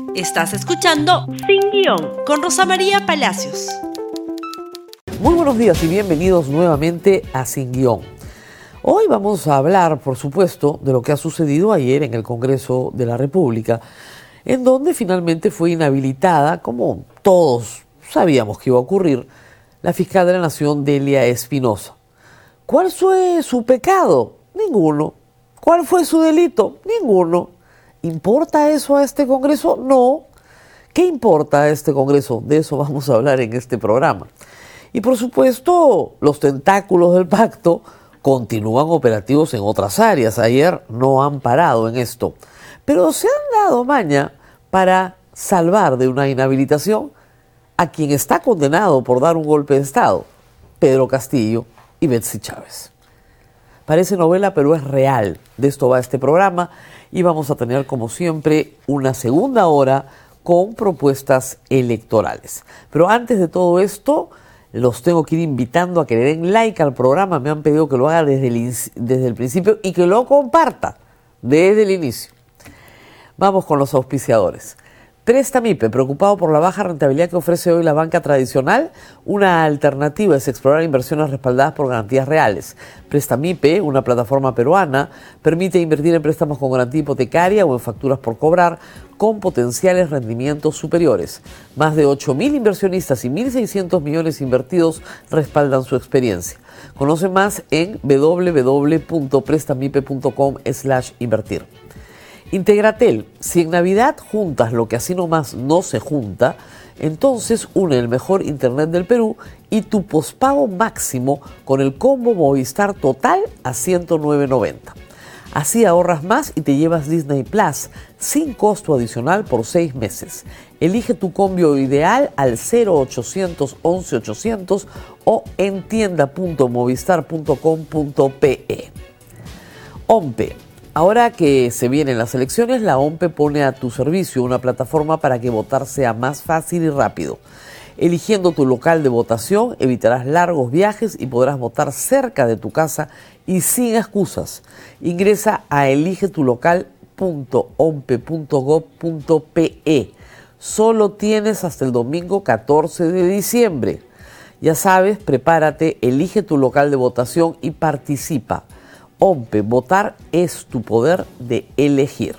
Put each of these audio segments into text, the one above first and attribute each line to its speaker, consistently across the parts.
Speaker 1: Estás escuchando Sin Guión con Rosa María Palacios.
Speaker 2: Muy buenos días y bienvenidos nuevamente a Sin Guión. Hoy vamos a hablar, por supuesto, de lo que ha sucedido ayer en el Congreso de la República, en donde finalmente fue inhabilitada, como todos sabíamos que iba a ocurrir, la fiscal de la Nación, Delia Espinosa. ¿Cuál fue su pecado? Ninguno. ¿Cuál fue su delito? Ninguno. ¿Importa eso a este Congreso? No. ¿Qué importa a este Congreso? De eso vamos a hablar en este programa. Y por supuesto, los tentáculos del pacto continúan operativos en otras áreas. Ayer no han parado en esto. Pero se han dado maña para salvar de una inhabilitación a quien está condenado por dar un golpe de Estado, Pedro Castillo y Betsy Chávez. Parece novela, pero es real. De esto va este programa y vamos a tener, como siempre, una segunda hora con propuestas electorales. Pero antes de todo esto, los tengo que ir invitando a que le den like al programa. Me han pedido que lo haga desde el principio y que lo comparta desde el inicio. Vamos con los auspiciadores. Prestamipe, preocupado por la baja rentabilidad que ofrece hoy la banca tradicional, una alternativa es explorar inversiones respaldadas por garantías reales. Prestamipe, una plataforma peruana, permite invertir en préstamos con garantía hipotecaria o en facturas por cobrar con potenciales rendimientos superiores. Más de 8.000 inversionistas y 1.600 millones invertidos respaldan su experiencia. Conoce más en www.prestamipe.com/invertir. Integratel, si en Navidad juntas lo que así nomás no se junta, entonces une el mejor internet del Perú y tu pospago máximo con el combo Movistar Total a $109.90. Así ahorras más y te llevas Disney Plus sin costo adicional por 6 meses. Elige tu combo ideal al 0800 11 800 o en tienda.movistar.com.pe. OMPE. Ahora que se vienen las elecciones, la OMPE pone a tu servicio una plataforma para que votar sea más fácil y rápido. Eligiendo tu local de votación, evitarás largos viajes y podrás votar cerca de tu casa y sin excusas. Ingresa a eligetulocal.ompe.gov.pe. Solo tienes hasta el domingo 14 de diciembre. Ya sabes, prepárate, elige tu local de votación y participa. OMPE, votar es tu poder de elegir.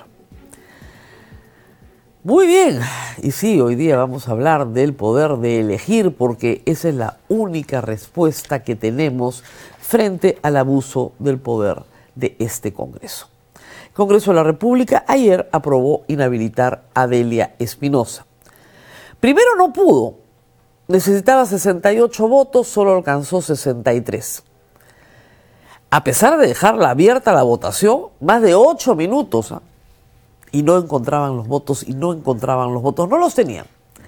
Speaker 2: Muy bien, y sí, hoy día vamos a hablar del poder de elegir porque esa es la única respuesta que tenemos frente al abuso del poder de este Congreso. El Congreso de la República ayer aprobó inhabilitar a Delia Espinosa. Primero no pudo, necesitaba 68 votos, solo alcanzó 63. A pesar de dejarla abierta la votación, más de 8 minutos, y no encontraban los votos, no los tenían.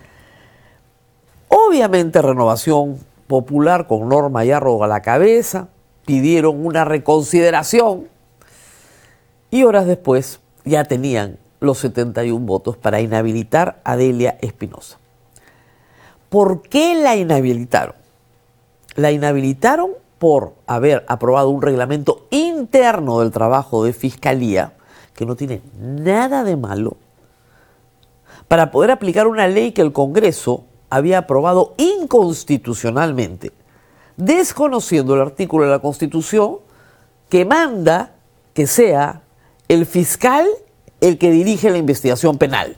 Speaker 2: Obviamente Renovación Popular, con Norma Yarro a la cabeza, pidieron una reconsideración y horas después ya tenían los 71 votos para inhabilitar a Delia Espinosa. ¿Por qué la inhabilitaron? La inhabilitaron por haber aprobado un reglamento interno del trabajo de Fiscalía, que no tiene nada de malo, para poder aplicar una ley que el Congreso había aprobado inconstitucionalmente, desconociendo el artículo de la Constitución que manda que sea el fiscal el que dirige la investigación penal.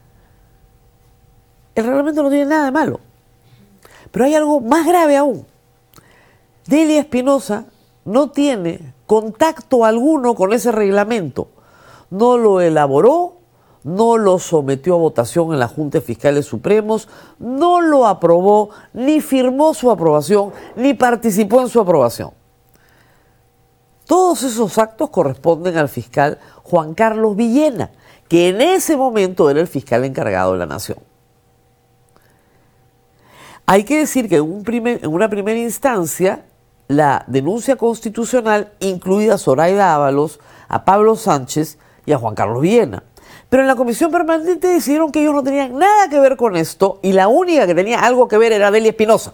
Speaker 2: El reglamento no tiene nada de malo, pero hay algo más grave aún. Delia Espinosa no tiene contacto alguno con ese reglamento. No lo elaboró, no lo sometió a votación en la Junta de Fiscales Supremos, no lo aprobó, ni firmó su aprobación, ni participó en su aprobación. Todos esos actos corresponden al fiscal Juan Carlos Villena, que en ese momento era el fiscal encargado de la Nación. Hay que decir que en una primera instancia, la denuncia constitucional incluía a Zoraida Ábalos, a Pablo Sánchez y a Juan Carlos Villena. Pero en la comisión permanente decidieron que ellos no tenían nada que ver con esto y la única que tenía algo que ver era Delia Espinosa.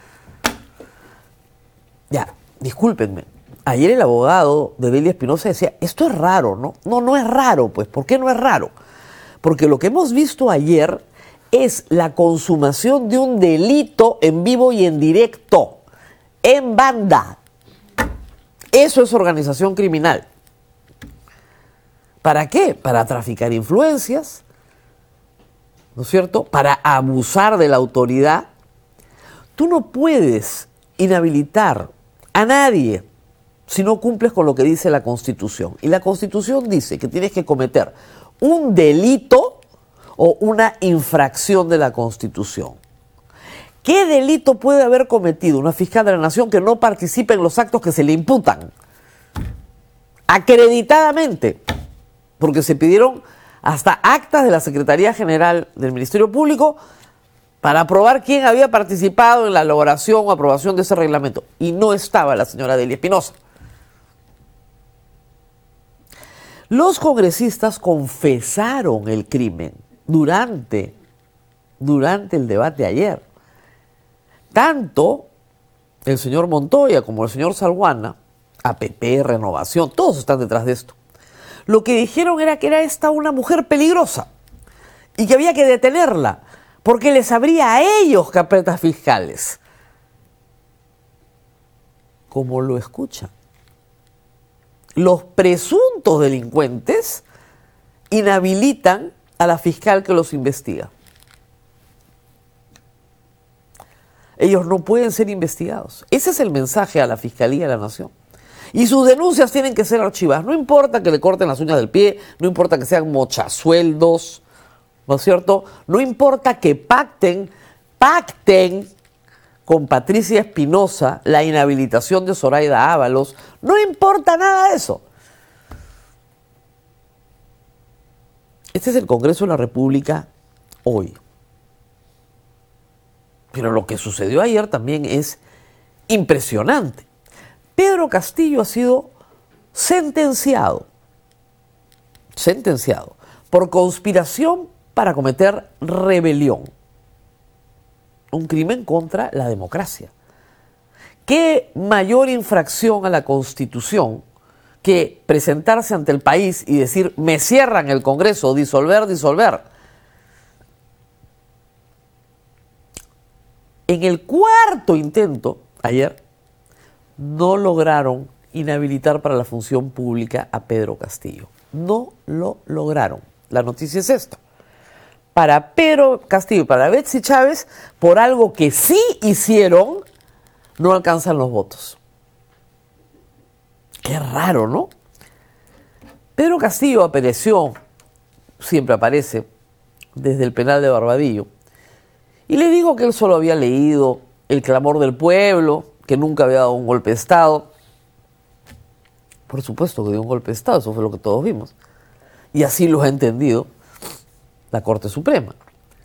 Speaker 2: Ya, discúlpenme. Ayer el abogado de Delia Espinosa decía, esto es raro, ¿no? No, no es raro, pues. ¿Por qué no es raro? Porque lo que hemos visto ayer es la consumación de un delito en vivo y en directo, en banda. Eso es organización criminal. ¿Para qué? Para traficar influencias, ¿no es cierto? Para abusar de la autoridad. Tú no puedes inhabilitar a nadie si no cumples con lo que dice la Constitución. Y la Constitución dice que tienes que cometer un delito o una infracción de la Constitución. ¿Qué delito puede haber cometido una fiscal de la Nación que no participe en los actos que se le imputan? Acreditadamente, porque se pidieron hasta actas de la Secretaría General del Ministerio Público para probar quién había participado en la elaboración o aprobación de ese reglamento. Y no estaba la señora Delia Espinosa. Los congresistas confesaron el crimen durante el debate ayer. Tanto el señor Montoya como el señor Salguana, APP, Renovación, todos están detrás de esto. Lo que dijeron era que era esta una mujer peligrosa y que había que detenerla porque les abría a ellos carpetas fiscales. Como lo escuchan. Los presuntos delincuentes inhabilitan a la fiscal que los investiga. Ellos no pueden ser investigados. Ese es el mensaje a la Fiscalía de la Nación. Y sus denuncias tienen que ser archivadas. No importa que le corten las uñas del pie, no importa que sean mochasueldos, ¿no es cierto? No importa que pacten con Patricia Espinosa la inhabilitación de Zoraida Ábalos. No importa nada de eso. Este es el Congreso de la República hoy. Pero lo que sucedió ayer también es impresionante. Pedro Castillo ha sido sentenciado por conspiración para cometer rebelión. Un crimen contra la democracia. ¿Qué mayor infracción a la Constitución que presentarse ante el país y decir, me cierran el Congreso, disolver? En el cuarto intento, ayer, no lograron inhabilitar para la función pública a Pedro Castillo. No lo lograron. La noticia es esta. Para Pedro Castillo y para Betsy Chávez, por algo que sí hicieron, no alcanzan los votos. Qué raro, ¿no? Pedro Castillo apareció, siempre aparece, desde el penal de Barbadillo. Y le digo que él solo había leído El clamor del pueblo, que nunca había dado un golpe de Estado. Por supuesto que dio un golpe de Estado, eso fue lo que todos vimos. Y así lo ha entendido la Corte Suprema.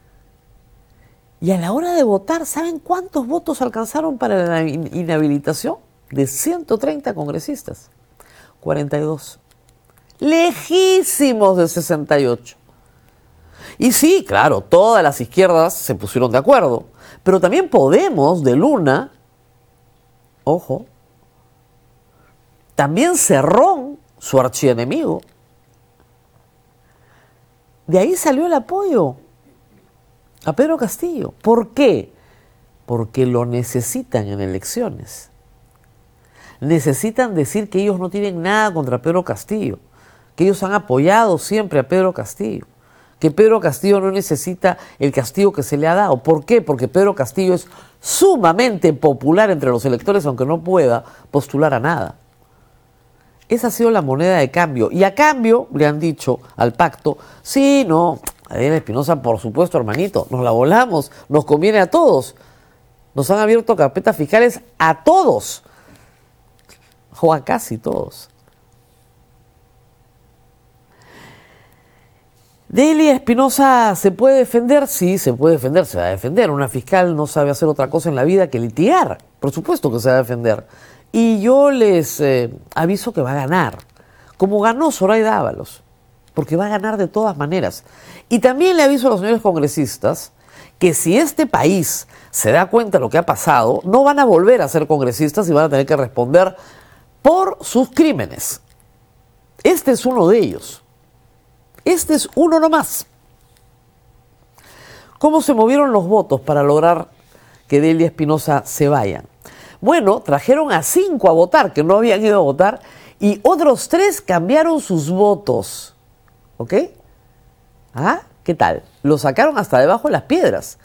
Speaker 2: Y a la hora de votar, ¿saben cuántos votos alcanzaron para la inhabilitación? De 130 congresistas, 42. Lejísimos de 68. Y sí, claro, todas las izquierdas se pusieron de acuerdo, pero también Podemos, de Luna, ojo, también Cerrón, su archienemigo, de ahí salió el apoyo a Pedro Castillo. ¿Por qué? Porque lo necesitan en elecciones. Necesitan decir que ellos no tienen nada contra Pedro Castillo, que ellos han apoyado siempre a Pedro Castillo, que Pedro Castillo no necesita el castigo que se le ha dado. ¿Por qué? Porque Pedro Castillo es sumamente popular entre los electores, aunque no pueda postular a nada. Esa ha sido la moneda de cambio. Y a cambio le han dicho al pacto, sí, no, Adriana Espinosa, por supuesto, hermanito, nos la volamos, nos conviene a todos. Nos han abierto carpetas fiscales a todos, o a casi todos. ¿Delia Espinosa se puede defender? Sí, se puede defender, se va a defender. Una fiscal no sabe hacer otra cosa en la vida que litigar. Por supuesto que se va a defender. Y yo les aviso que va a ganar, como ganó Zoraida Ábalos, porque va a ganar de todas maneras. Y también le aviso a los señores congresistas que si este país se da cuenta de lo que ha pasado, no van a volver a ser congresistas y van a tener que responder por sus crímenes. Este es uno de ellos. Este es uno nomás. ¿Cómo se movieron los votos para lograr que Delia Espinosa se vaya? Bueno, trajeron a 5 a votar, que no habían ido a votar, y otros 3 cambiaron sus votos. ¿Ok? ¿Ah? ¿Qué tal? Lo sacaron hasta debajo de las piedras.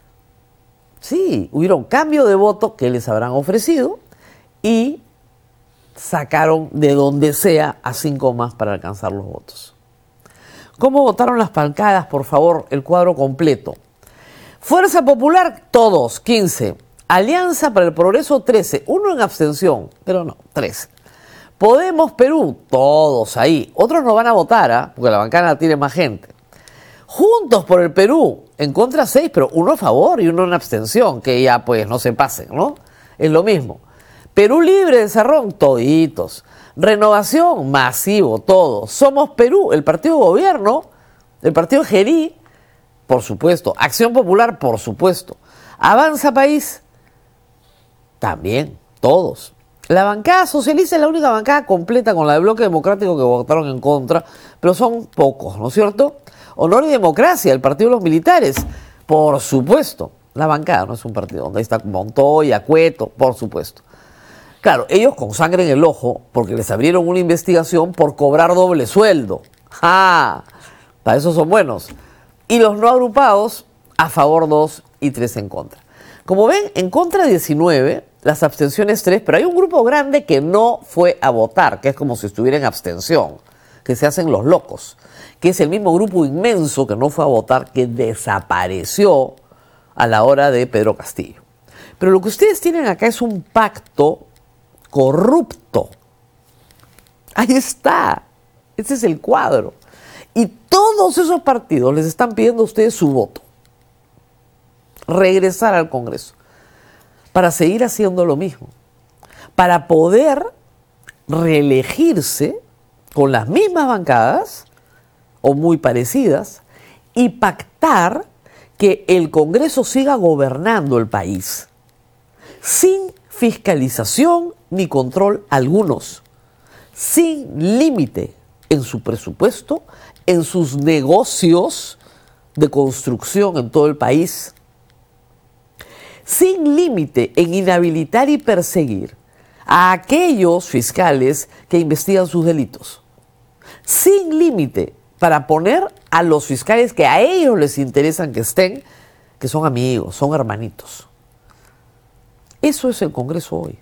Speaker 2: Sí, hubieron cambio de voto que les habrán ofrecido y sacaron de donde sea a 5 más para alcanzar los votos. ¿Cómo votaron las bancadas? Por favor, el cuadro completo. Fuerza Popular, todos, 15. Alianza para el Progreso, 13. 1 en abstención, pero no, 13. Podemos Perú, todos ahí. Otros no van a votar, ¿eh? Porque la bancada tiene más gente. Juntos por el Perú, en contra 6, pero 1 a favor y 1 en abstención, que ya pues no se pasen, ¿no? Es lo mismo. Perú Libre de Cerrón, toditos. Renovación, masivo, todos. Somos Perú, el partido de gobierno, el partido Gerí, por supuesto. Acción Popular, por supuesto. Avanza País, también, todos. La bancada socialista es la única bancada completa con la de Bloque Democrático que votaron en contra, pero son pocos, ¿no es cierto? Honor y Democracia, el partido de los militares, por supuesto. La bancada no es un partido donde está Montoya, Cueto, por supuesto. Claro, ellos con sangre en el ojo, porque les abrieron una investigación por cobrar doble sueldo. ¡Ah! Para eso son buenos. Y los no agrupados, a favor 2 y 3 en contra. Como ven, en contra 19, las abstenciones 3, pero hay un grupo grande que no fue a votar, que es como si estuviera en abstención, que se hacen los locos, que es el mismo grupo inmenso que no fue a votar, que desapareció a la hora de Pedro Castillo. Pero lo que ustedes tienen acá es un pacto corrupto. Ahí está. Ese es el cuadro. Y todos esos partidos les están pidiendo a ustedes su voto. Regresar al Congreso. Para seguir haciendo lo mismo. Para poder reelegirse con las mismas bancadas o muy parecidas y pactar que el Congreso siga gobernando el país sin fiscalización ni control algunos, sin límite en su presupuesto, en sus negocios de construcción en todo el país, sin límite en inhabilitar y perseguir a aquellos fiscales que investigan sus delitos, sin límite para poner a los fiscales que a ellos les interesan que estén, que son amigos, son hermanitos. Eso es el Congreso hoy.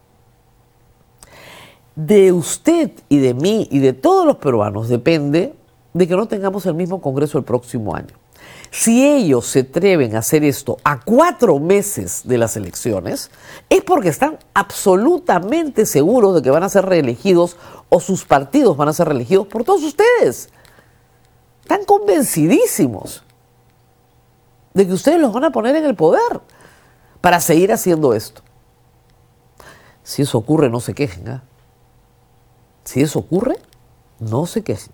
Speaker 2: De usted y de mí y de todos los peruanos depende de que no tengamos el mismo Congreso el próximo año. Si ellos se atreven a hacer esto a 4 meses de las elecciones, es porque están absolutamente seguros de que van a ser reelegidos o sus partidos van a ser reelegidos por todos ustedes. Están convencidísimos de que ustedes los van a poner en el poder para seguir haciendo esto. Si eso ocurre, no se quejen, ¿eh? Si eso ocurre, no se quejen.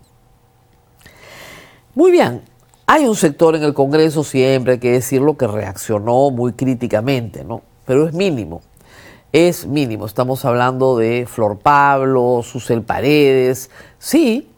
Speaker 2: Muy bien, hay un sector en el Congreso, siempre hay que decirlo, que reaccionó muy críticamente, ¿no? Pero es mínimo, es mínimo. Estamos hablando de Flor Pablo, Susel Paredes, sí.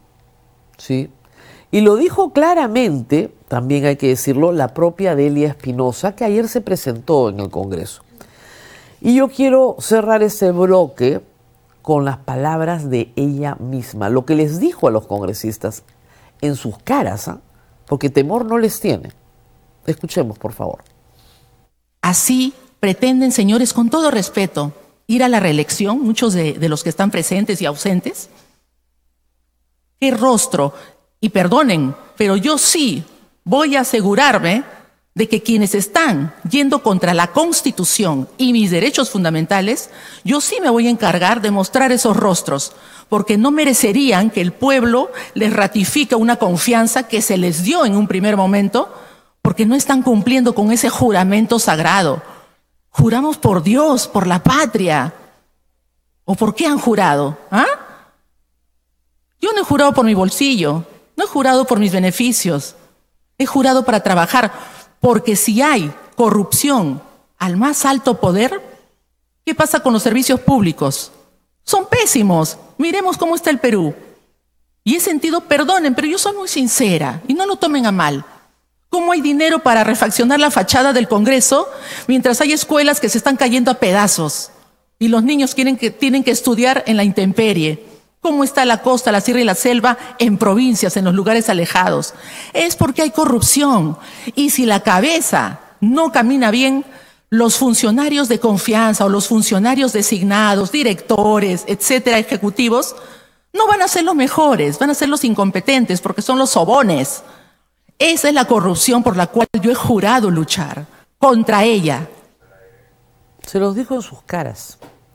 Speaker 2: Y lo dijo claramente, también hay que decirlo, la propia Delia Espinosa, que ayer se presentó en el Congreso. Y yo quiero cerrar ese bloque con las palabras de ella misma, lo que les dijo a los congresistas en sus caras, ¿eh? Porque temor no les tiene. Escuchemos, por favor.
Speaker 3: Así pretenden, señores, con todo respeto, ir a la reelección, muchos de los que están presentes y ausentes. ¿Qué rostro? Y perdonen, pero yo sí voy a asegurarme de que quienes están yendo contra la Constitución y mis derechos fundamentales, yo sí me voy a encargar de mostrar esos rostros, porque no merecerían que el pueblo les ratifique una confianza que se les dio en un primer momento, porque no están cumpliendo con ese juramento sagrado. Juramos por Dios, por la patria. ¿O por qué han jurado? ¿Ah? Yo no he jurado por mi bolsillo, no he jurado por mis beneficios, he jurado para trabajar, porque si hay corrupción al más alto poder, ¿qué pasa con los servicios públicos? Son pésimos. Miremos cómo está el Perú. Y he sentido, perdonen, pero yo soy muy sincera y no lo tomen a mal. ¿Cómo hay dinero para refaccionar la fachada del Congreso mientras hay escuelas que se están cayendo a pedazos y los niños tienen que estudiar en la intemperie? ¿Cómo está la costa, la sierra y la selva en provincias, en los lugares alejados? Es porque hay corrupción. Y si la cabeza no camina bien, los funcionarios de confianza o los funcionarios designados, directores, etcétera, ejecutivos, no van a ser los mejores, van a ser los incompetentes porque son los sobones. Esa es la corrupción por la cual yo he jurado luchar contra ella.
Speaker 2: Se los dijo en sus caras.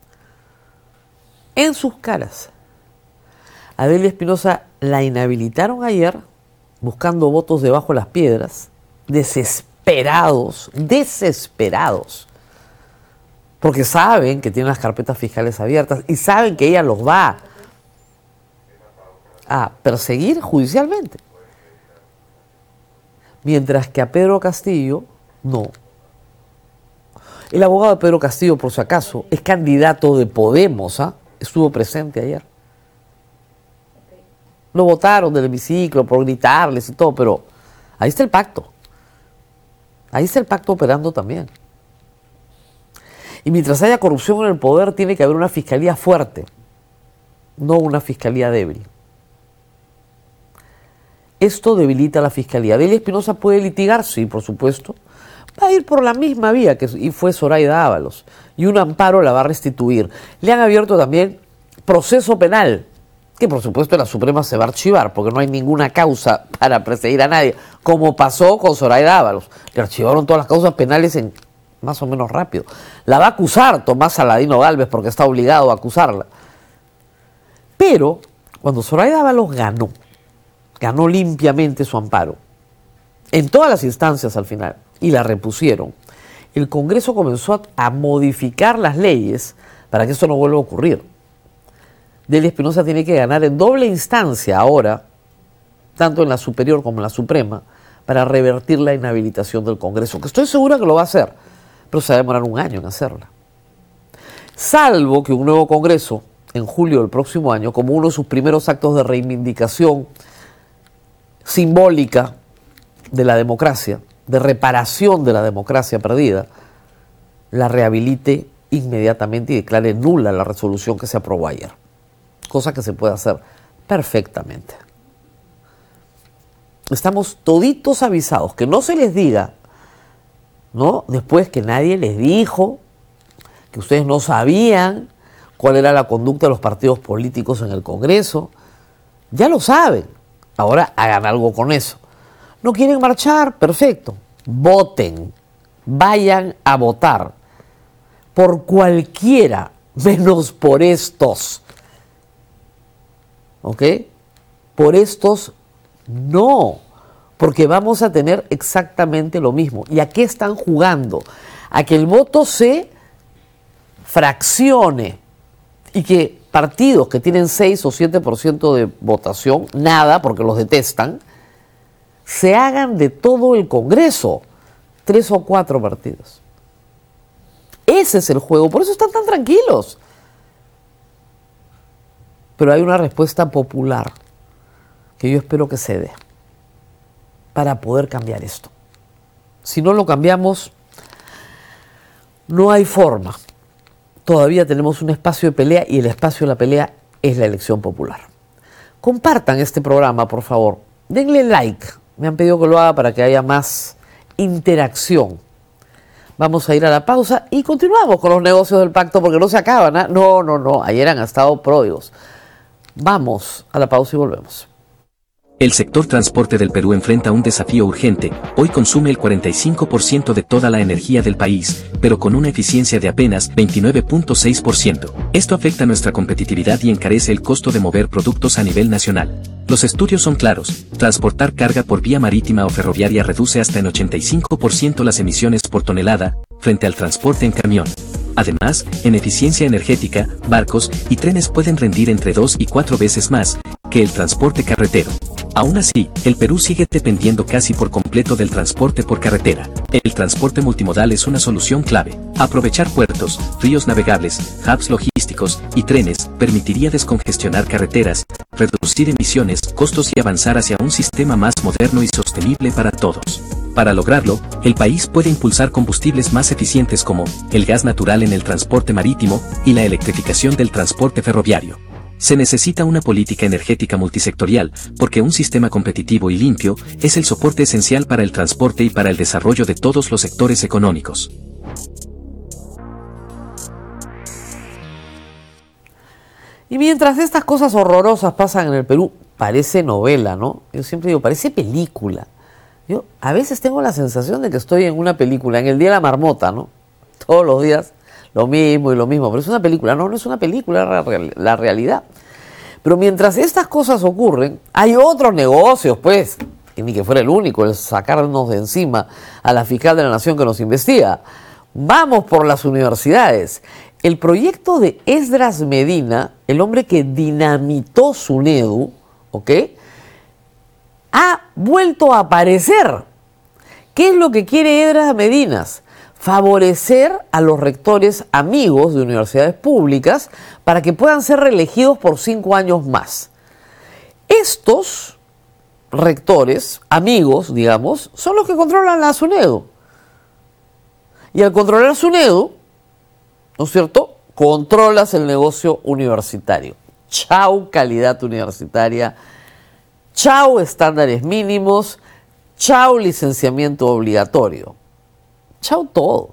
Speaker 2: En sus caras. A Delia Espinosa la inhabilitaron ayer buscando votos debajo de las piedras, desesperados, porque saben que tienen las carpetas fiscales abiertas y saben que ella los va a perseguir judicialmente. Mientras que a Pedro Castillo, no. El abogado de Pedro Castillo, por si acaso, es candidato de Podemos, estuvo presente ayer. Lo votaron del hemiciclo por gritarles y todo, pero ahí está el pacto. Ahí está el pacto operando también. Y mientras haya corrupción en el poder, tiene que haber una fiscalía fuerte, no una fiscalía débil. Esto debilita a la fiscalía. Delia Espinosa puede litigar, sí, por supuesto. Va a ir por la misma vía que fue Zoraida Ábalos. Y un amparo la va a restituir. Le han abierto también proceso penal, que por supuesto la Suprema se va a archivar, porque no hay ninguna causa para perseguir a nadie, como pasó con Zoraida Ábalos. Le archivaron todas las causas penales en más o menos rápido. La va a acusar Tomás Saladino Gálvez, porque está obligado a acusarla. Pero cuando Zoraida Ábalos ganó limpiamente su amparo, en todas las instancias al final, y la repusieron, el Congreso comenzó a modificar las leyes para que esto no vuelva a ocurrir. Delia Espinosa tiene que ganar en doble instancia ahora, tanto en la superior como en la suprema, para revertir la inhabilitación del Congreso, que estoy segura que lo va a hacer, pero se va a demorar un año en hacerla. Salvo que un nuevo Congreso, en julio del próximo año, como uno de sus primeros actos de reivindicación simbólica de la democracia, de reparación de la democracia perdida, la rehabilite inmediatamente y declare nula la resolución que se aprobó ayer. Cosa que se puede hacer perfectamente. Estamos toditos avisados, que no se les diga, ¿no? Después que nadie les dijo, que ustedes no sabían cuál era la conducta de los partidos políticos en el Congreso. Ya lo saben. Ahora hagan algo con eso. ¿No quieren marchar? Perfecto. Voten. Vayan a votar. Por cualquiera, menos por estos. ¿Ok? Por estos no. Porque vamos a tener exactamente lo mismo. ¿Y a qué están jugando? A que el voto se fraccione y que partidos que tienen 6 o 7% de votación, nada, porque los detestan, se hagan de todo el Congreso, 3 o 4 partidos. Ese es el juego, por eso están tan tranquilos. Pero hay una respuesta popular que yo espero que se dé para poder cambiar esto. Si no lo cambiamos, no hay forma. Todavía tenemos un espacio de pelea y el espacio de la pelea es la elección popular. Compartan este programa, por favor. Denle like. Me han pedido que lo haga para que haya más interacción. Vamos a ir a la pausa y continuamos con los negocios del pacto porque no se acaban, ¿eh? No. Ayer han estado pródigos. Vamos a la pausa y volvemos.
Speaker 4: El sector transporte del Perú enfrenta un desafío urgente. Hoy consume el 45% de toda la energía del país, pero con una eficiencia de apenas 29.6%. Esto afecta nuestra competitividad y encarece el costo de mover productos a nivel nacional. Los estudios son claros. Transportar carga por vía marítima o ferroviaria reduce hasta en 85% las emisiones por tonelada, frente al transporte en camión. Además, en eficiencia energética, barcos y trenes pueden rendir entre 2 y 4 veces más que el transporte carretero. Aún así, el Perú sigue dependiendo casi por completo del transporte por carretera. El transporte multimodal es una solución clave. Aprovechar puertos, ríos navegables, hubs logísticos y trenes permitiría descongestionar carreteras, reducir emisiones, costos y avanzar hacia un sistema más moderno y sostenible para todos. Para lograrlo, el país puede impulsar combustibles más eficientes como el gas natural en el transporte marítimo y la electrificación del transporte ferroviario. Se necesita una política energética multisectorial, porque un sistema competitivo y limpio es el soporte esencial para el transporte y para el desarrollo de todos los sectores económicos.
Speaker 2: Y mientras estas cosas horrorosas pasan en el Perú, parece novela, ¿no? Yo siempre digo, parece película. Yo a veces tengo la sensación de que estoy en una película, en el Día de la Marmota, ¿no? Todos los días lo mismo y lo mismo, pero es una película. No, no es una película, es la realidad. Pero mientras estas cosas ocurren, hay otros negocios, pues, y ni que fuera el único, el sacarnos de encima a la fiscal de la Nación que nos investiga. Vamos por las universidades. El proyecto de Esdras Medina, el hombre que dinamitó SUNEDU, ¿ok?, ha vuelto a aparecer. ¿Qué es lo que quiere Esdras Medina? Favorecer a los rectores amigos de universidades públicas para que puedan ser reelegidos por 5 años más. Estos rectores amigos, digamos, son los que controlan la SUNEDU. Y al controlar SUNEDU, ¿no es cierto?, controlas el negocio universitario. Chau calidad universitaria, chau estándares mínimos, chau licenciamiento obligatorio, chau todo.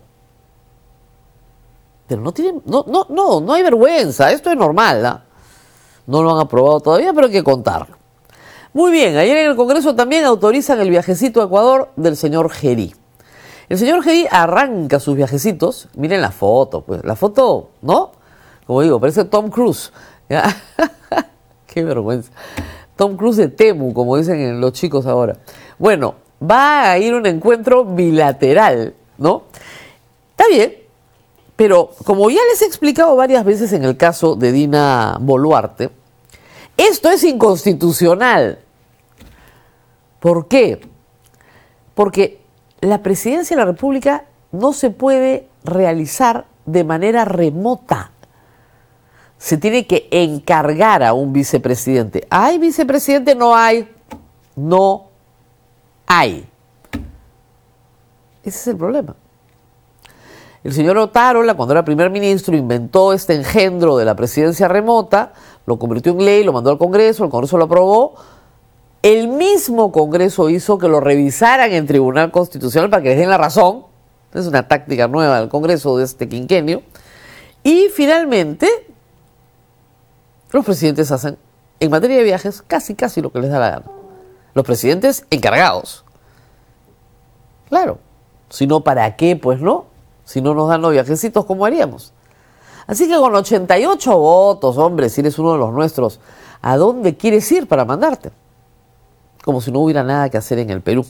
Speaker 2: Pero no hay vergüenza, esto es normal, ¿eh? No lo han aprobado todavía, pero hay que contarlo. Muy bien, ayer en el Congreso también autorizan el viajecito a Ecuador del señor Gerí. El señor Gerí arranca sus viajecitos, miren la foto, pues, la foto, ¿no? Como digo, parece Tom Cruise. Qué vergüenza. Tom Cruise de Temu, como dicen los chicos ahora. Bueno, va a ir a un encuentro bilateral, ¿no? Está bien, pero como ya les he explicado varias veces en el caso de Dina Boluarte, esto es inconstitucional. ¿Por qué? Porque la presidencia de la República no se puede realizar de manera remota. Se tiene que encargar a un vicepresidente. ¿Hay vicepresidente? No hay. No hay. Ese es el problema. El señor Otárola, cuando era primer ministro, inventó este engendro de la presidencia remota, lo convirtió en ley, lo mandó al Congreso, el Congreso lo aprobó. El mismo Congreso hizo que lo revisaran en Tribunal Constitucional para que les den la razón. Es una táctica nueva del Congreso de este quinquenio. Y finalmente, los presidentes hacen, en materia de viajes, casi lo que les da la gana. Los presidentes encargados. Claro. Si no, ¿para qué? Pues no. Si no nos dan los viajecitos, ¿cómo haríamos? Así que con 88 votos, hombre, si eres uno de los nuestros, ¿a dónde quieres ir para mandarte? Como si no hubiera nada que hacer en el Perú.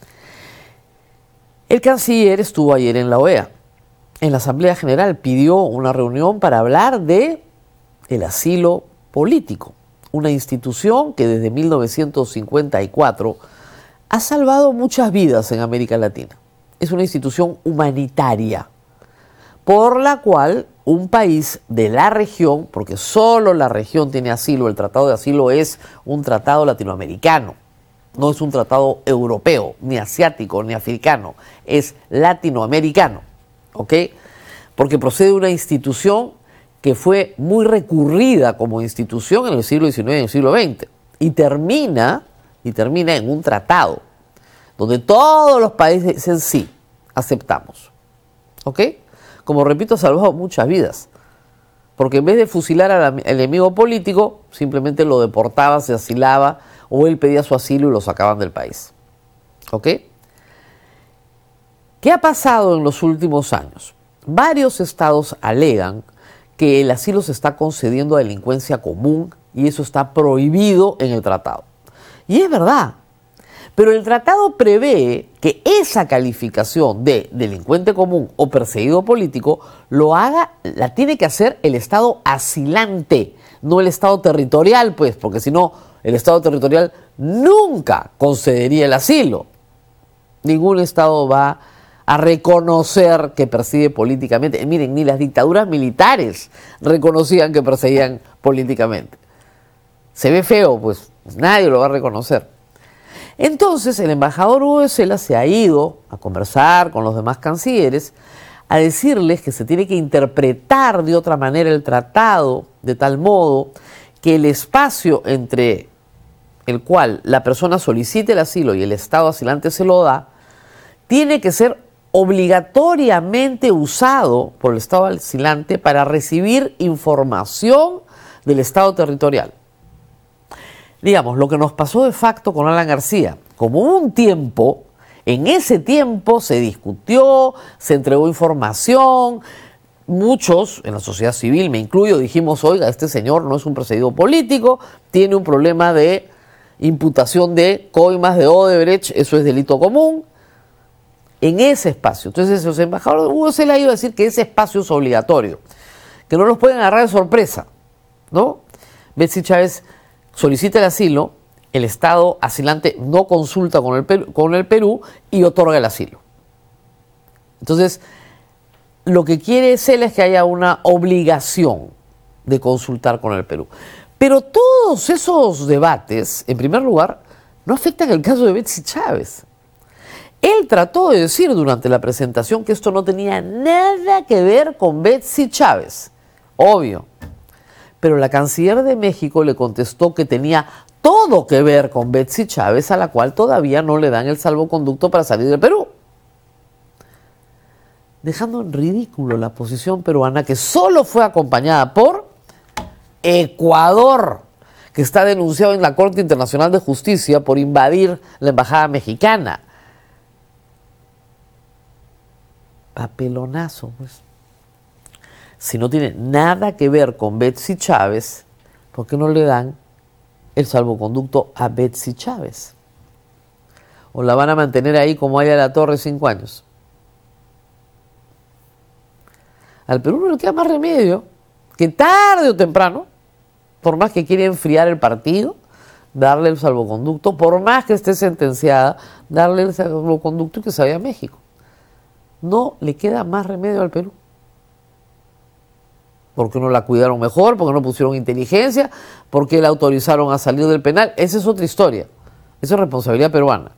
Speaker 2: El canciller estuvo ayer en la OEA. En la Asamblea General pidió una reunión para hablar de el asilo político, una institución que desde 1954 ha salvado muchas vidas en América Latina. Es una institución humanitaria, por la cual un país de la región, porque solo la región tiene asilo, el tratado de asilo es un tratado latinoamericano, no es un tratado europeo, ni asiático, ni africano, es latinoamericano, ¿ok? Porque procede de una institución que fue muy recurrida como institución en el siglo XIX y en el siglo XX, y termina en un tratado, donde todos los países dicen sí, aceptamos, ¿ok? Como repito, ha salvado muchas vidas, porque en vez de fusilar al enemigo político, simplemente lo deportaba, se asilaba, o él pedía su asilo y lo sacaban del país, ¿ok? ¿Qué ha pasado en los últimos años? Varios estados alegan que el asilo se está concediendo a delincuencia común y eso está prohibido en el tratado. Y es verdad, pero el tratado prevé que esa calificación de delincuente común o perseguido político la tiene que hacer el estado asilante, no el estado territorial, pues, porque si no, el estado territorial nunca concedería el asilo. Ningún estado va a reconocer que persigue políticamente. Miren, ni las dictaduras militares reconocían que perseguían políticamente. Se ve feo, pues nadie lo va a reconocer. Entonces el embajador Hugo de Sela se ha ido a conversar con los demás cancilleres, a decirles que se tiene que interpretar de otra manera el tratado, de tal modo que el espacio entre el cual la persona solicite el asilo y el Estado asilante se lo da, tiene que ser obligatoriamente usado por el Estado asilante para recibir información del Estado territorial. Digamos, lo que nos pasó de facto con Alan García, como hubo un tiempo, en ese tiempo se discutió, se entregó información, muchos en la sociedad civil, me incluyo, dijimos, oiga, este señor no es un perseguido político, tiene un problema de imputación de coimas de Odebrecht, eso es delito común, en ese espacio. Entonces los embajadores Hugo se le ha ido a decir que ese espacio es obligatorio, que no los pueden agarrar de sorpresa, ¿no? Betsy Chávez solicita el asilo, el Estado asilante no consulta con el Perú y otorga el asilo. Entonces, lo que quiere Sela es que haya una obligación de consultar con el Perú. Pero todos esos debates, en primer lugar, no afectan el caso de Betsy Chávez. Él trató de decir durante la presentación que esto no tenía nada que ver con Betsy Chávez. Obvio. Pero la canciller de México le contestó que tenía todo que ver con Betsy Chávez, a la cual todavía no le dan el salvoconducto para salir del Perú. Dejando en ridículo la posición peruana, que solo fue acompañada por Ecuador, que está denunciado en la Corte Internacional de Justicia por invadir la embajada mexicana. Papelonazo, pues. Si no tiene nada que ver con Betsy Chávez, ¿por qué no le dan el salvoconducto a Betsy Chávez? ¿O la van a mantener ahí como Aya La Torre 5 años? Al Perú no le queda más remedio que tarde o temprano, por más que quiera enfriar el partido, darle el salvoconducto, por más que esté sentenciada, darle el salvoconducto y que se vaya a México. No le queda más remedio al Perú. Porque no la cuidaron mejor, porque no pusieron inteligencia, porque la autorizaron a salir del penal. Esa es otra historia. Esa es responsabilidad peruana.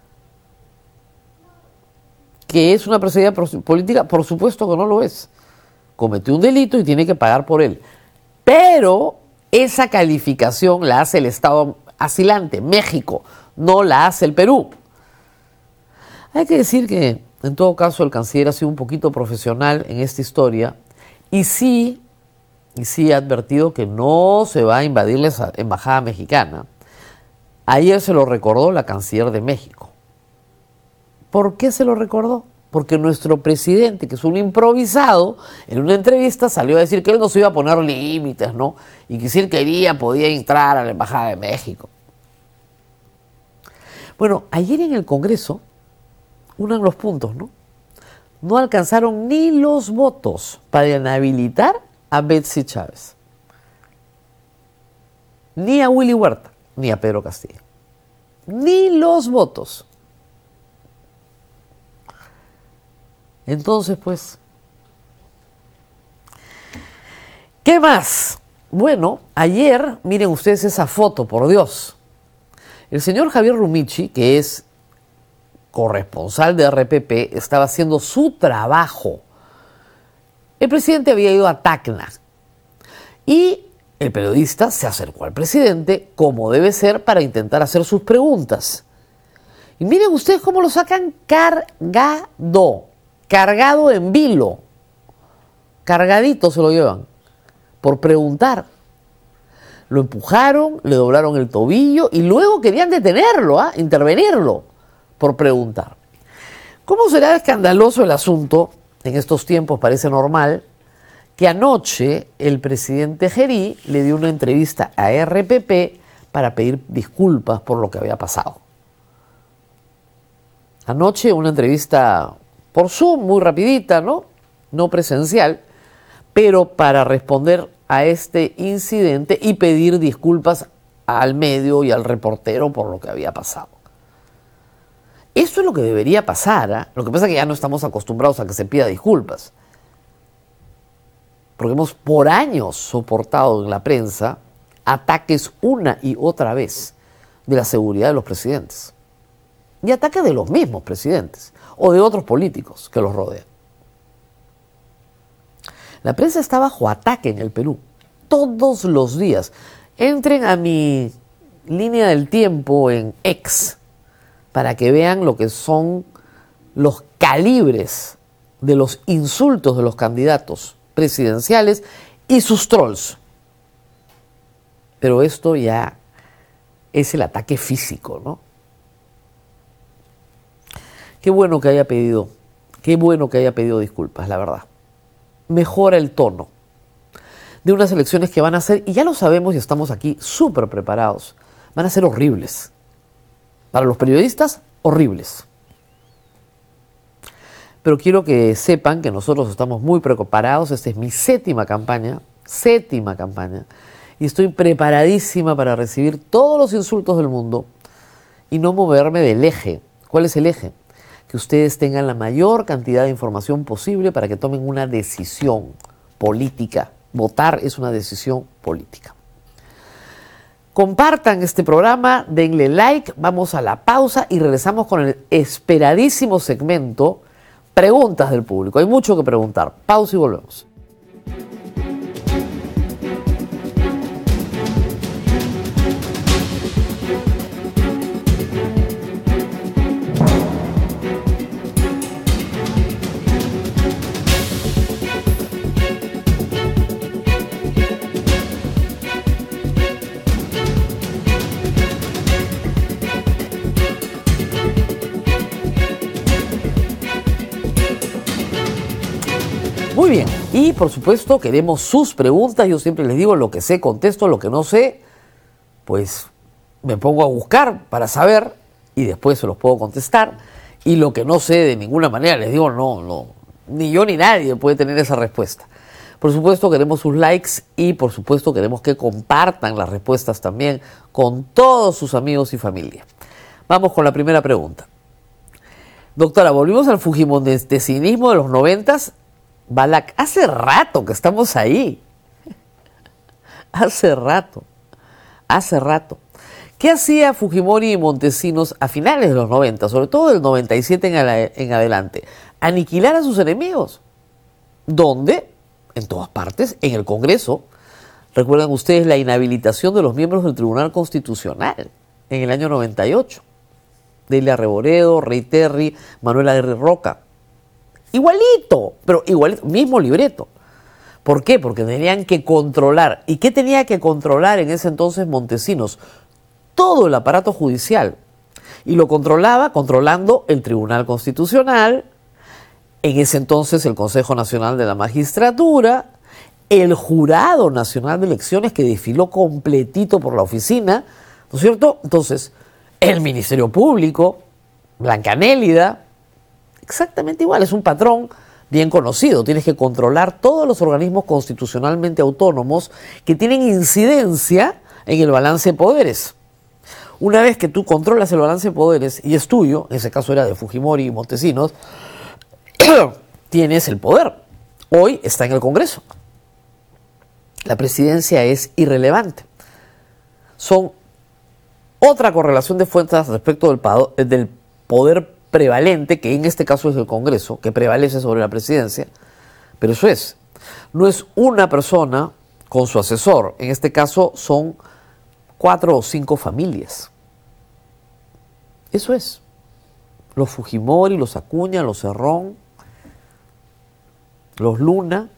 Speaker 2: ¿Que es una perseguida política? Por supuesto que no lo es. Cometió un delito y tiene que pagar por él. Pero esa calificación la hace el Estado asilante, México, no la hace el Perú. Hay que decir que, en todo caso, el canciller ha sido un poquito profesional en esta historia y sí ha advertido que no se va a invadir la embajada mexicana. Ayer se lo recordó la canciller de México. ¿Por qué se lo recordó? Porque nuestro presidente, que es un improvisado, en una entrevista salió a decir que él no se iba a poner límites, ¿no? Y que si él quería podía entrar a la embajada de México. Bueno, ayer en el Congreso, unan los puntos, ¿no? No alcanzaron ni los votos para inhabilitar a Betsy Chávez, ni a Willy Huerta, ni a Pedro Castillo. Ni los votos. Entonces, pues, ¿qué más? Bueno, ayer, miren ustedes esa foto, por Dios. El señor Javier Rumichi, que es corresponsal de RPP, estaba haciendo su trabajo. El presidente había ido a Tacna y el periodista se acercó al presidente, como debe ser, para intentar hacer sus preguntas. Y miren ustedes cómo lo sacan cargado en vilo, cargadito se lo llevan, por preguntar. Lo empujaron, le doblaron el tobillo y luego querían detenerlo, intervenirlo, por preguntar. ¿Cómo será escandaloso el asunto? En estos tiempos parece normal que anoche el presidente Gerí le dio una entrevista a RPP para pedir disculpas por lo que había pasado. Anoche una entrevista por Zoom, muy rapidita, ¿no? No presencial, pero para responder a este incidente y pedir disculpas al medio y al reportero por lo que había pasado. Esto es lo que debería pasar, ¿eh? Lo que pasa es que ya no estamos acostumbrados a que se pida disculpas. Porque hemos por años soportado en la prensa ataques una y otra vez de la seguridad de los presidentes. y ataques de los mismos presidentes o de otros políticos que los rodean. La prensa está bajo ataque en el Perú todos los días. Entren a mi línea del tiempo en X para que vean lo que son los calibres de los insultos de los candidatos presidenciales y sus trolls. Pero esto ya es el ataque físico, ¿no? Qué bueno que haya pedido disculpas, la verdad. Mejora el tono de unas elecciones que van a ser, y ya lo sabemos y estamos aquí súper preparados, van a ser horribles. Para los periodistas, horribles. Pero quiero que sepan que nosotros estamos muy preparados. Esta es mi séptima campaña, y estoy preparadísima para recibir todos los insultos del mundo y no moverme del eje. ¿Cuál es el eje? Que ustedes tengan la mayor cantidad de información posible para que tomen una decisión política. Votar es una decisión política. Compartan este programa, denle like, vamos a la pausa y regresamos con el esperadísimo segmento Preguntas del Público. Hay mucho que preguntar. Pausa y volvemos. Muy bien, y por supuesto queremos sus preguntas. Yo siempre les digo, lo que sé contesto, lo que no sé, pues me pongo a buscar para saber y después se los puedo contestar. Y lo que no sé de ninguna manera, les digo, no, ni yo ni nadie puede tener esa respuesta. Por supuesto queremos sus likes y por supuesto queremos que compartan las respuestas también con todos sus amigos y familia. Vamos con la primera pregunta. Doctora, volvimos al fujimontesinismo de los 90s. Balak, hace rato que estamos ahí. Hace rato. ¿Qué hacía Fujimori y Montesinos a finales de los 90, sobre todo del 97 en adelante? Aniquilar a sus enemigos. ¿Dónde? En todas partes, en el Congreso. Recuerdan ustedes la inhabilitación de los miembros del Tribunal Constitucional en el año 98. Delia Reboredo, Rey Terry, Manuel Aguirre Roca. Igualito, pero igualito, mismo libreto. ¿Por qué? Porque tenían que controlar. ¿Y qué tenía que controlar en ese entonces Montesinos? Todo el aparato judicial. Y lo controlaba controlando el Tribunal Constitucional, en ese entonces el Consejo Nacional de la Magistratura, el Jurado Nacional de Elecciones que desfiló completito por la oficina, ¿no es cierto? Entonces, el Ministerio Público, Blanca exactamente igual, es un patrón bien conocido. Tienes que controlar todos los organismos constitucionalmente autónomos que tienen incidencia en el balance de poderes. Una vez que tú controlas el balance de poderes y es tuyo, en ese caso era de Fujimori y Montesinos, tienes el poder. Hoy está en el Congreso. La presidencia es irrelevante. Son otra correlación de fuerzas respecto del poder prevalente, que en este caso es el Congreso, que prevalece sobre la presidencia, pero eso es. No es una persona con su asesor, en este caso son 4 o 5 familias. Eso es. Los Fujimori, los Acuña, los Cerrón, los Luna.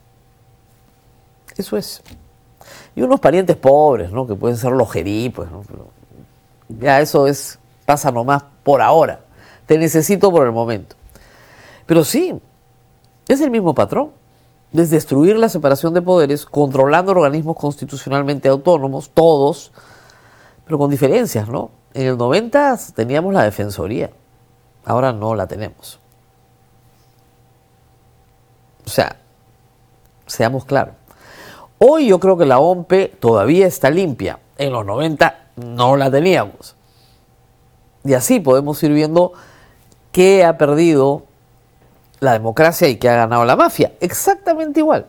Speaker 2: Eso es. Y unos parientes pobres, ¿no? Que pueden ser los Gerí, pues, ¿no? Pero ya eso pasa nomás por ahora. Te necesito por el momento. Pero sí, es el mismo patrón. Desdestruir la separación de poderes, controlando organismos constitucionalmente autónomos, todos, pero con diferencias, ¿no? En el 90 teníamos la Defensoría, ahora no la tenemos. O sea, seamos claros. Hoy yo creo que la OMPE todavía está limpia. En los 90 no la teníamos. Y así podemos ir viendo qué ha perdido la democracia y qué ha ganado la mafia. Exactamente igual.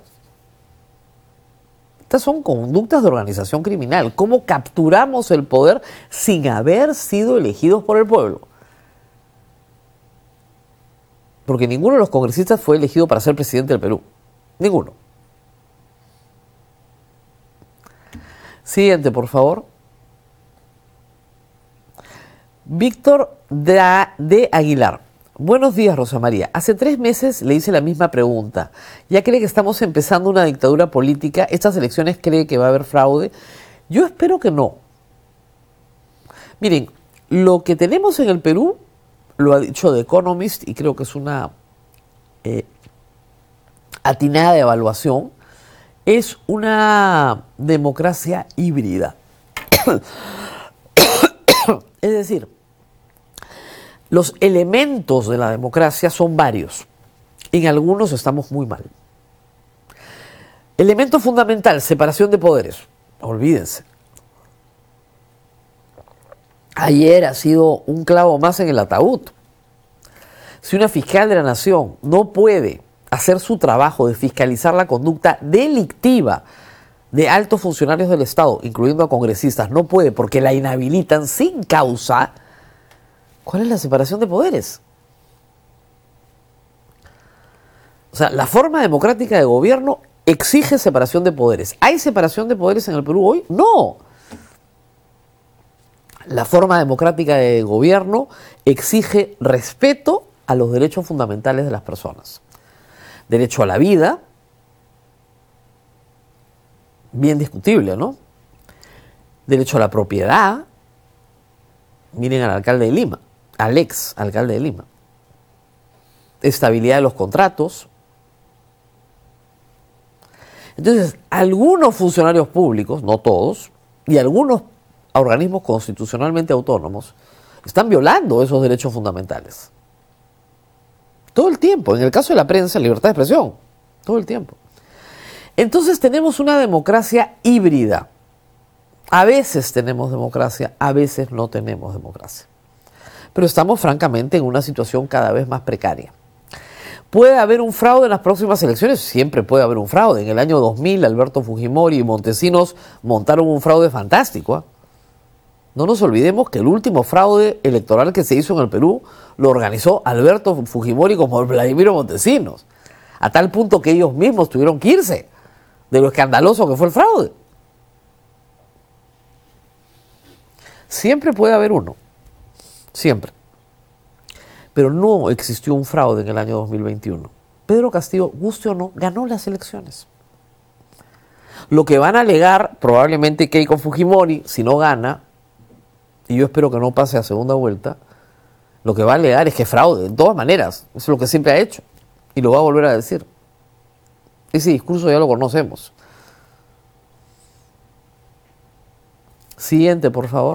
Speaker 2: Estas son conductas de organización criminal. ¿Cómo capturamos el poder sin haber sido elegidos por el pueblo? Porque ninguno de los congresistas fue elegido para ser presidente del Perú. Ninguno. Siguiente, por favor. Víctor de Aguilar. Buenos días, Rosa María. Hace 3 meses le hice la misma pregunta. ¿Ya cree que estamos empezando una dictadura política? ¿Estas elecciones cree que va a haber fraude? Yo espero que no. Miren, lo que tenemos en el Perú, lo ha dicho The Economist, y creo que es una atinada evaluación, es una democracia híbrida. Es decir, los elementos de la democracia son varios. En algunos estamos muy mal. Elemento fundamental, separación de poderes. Olvídense. Ayer ha sido un clavo más en el ataúd. Si una fiscal de la nación no puede hacer su trabajo de fiscalizar la conducta delictiva de altos funcionarios del Estado, incluyendo a congresistas, no puede porque la inhabilitan sin causa, ¿cuál es la separación de poderes? O sea, la forma democrática de gobierno exige separación de poderes. ¿Hay separación de poderes en el Perú hoy? No. La forma democrática de gobierno exige respeto a los derechos fundamentales de las personas. Derecho a la vida, bien discutible, ¿no? Derecho a la propiedad. Miren al alcalde de Lima, al ex alcalde de Lima. Estabilidad de los contratos. Entonces, algunos funcionarios públicos, no todos, y algunos organismos constitucionalmente autónomos están violando esos derechos fundamentales. Todo el tiempo. En el caso de la prensa, libertad de expresión. Todo el tiempo. Entonces tenemos una democracia híbrida. A veces tenemos democracia, a veces no tenemos democracia. Pero estamos francamente en una situación cada vez más precaria. ¿Puede haber un fraude en las próximas elecciones? Siempre puede haber un fraude. En el año 2000, Alberto Fujimori y Montesinos montaron un fraude fantástico, ¿eh? No nos olvidemos que el último fraude electoral que se hizo en el Perú lo organizó Alberto Fujimori con Vladimiro Montesinos, a tal punto que ellos mismos tuvieron que irse de lo escandaloso que fue el fraude. Siempre puede haber uno, siempre. Pero no existió un fraude en el año 2021. Pedro Castillo, guste o no, ganó las elecciones. Lo que van a alegar probablemente Keiko Fujimori, si no gana, y yo espero que no pase a segunda vuelta, lo que va a alegar es que fraude, de todas maneras. Eso es lo que siempre ha hecho. Y lo va a volver a decir. Ese discurso ya lo conocemos. Siguiente, por favor.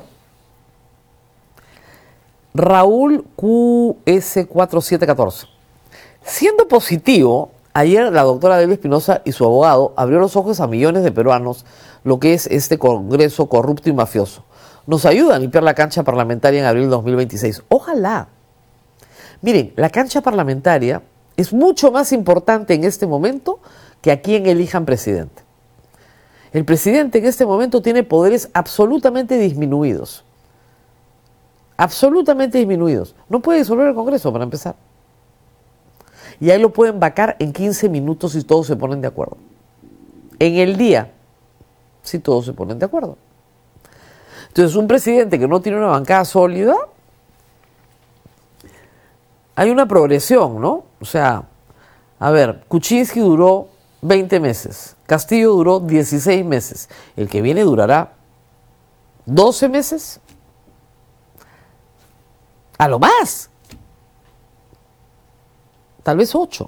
Speaker 2: Raúl QS4714. Siendo positivo, ayer la doctora Delia Espinosa y su abogado abrió los ojos a millones de peruanos lo que es este Congreso corrupto y mafioso. Nos ayuda a limpiar la cancha parlamentaria en abril de 2026. Ojalá. Miren, la cancha parlamentaria es mucho más importante en este momento que a quien elijan presidente. El presidente en este momento tiene poderes absolutamente disminuidos. Absolutamente disminuidos. No puede disolver el Congreso, para empezar. Y ahí lo pueden vacar en 15 minutos si todos se ponen de acuerdo. En el día, si todos se ponen de acuerdo. Entonces, un presidente que no tiene una bancada sólida, hay una progresión, ¿no? O sea, a ver, Kuczynski duró 20 meses, Castillo duró 16 meses, el que viene durará 12 meses, a lo más, tal vez 8.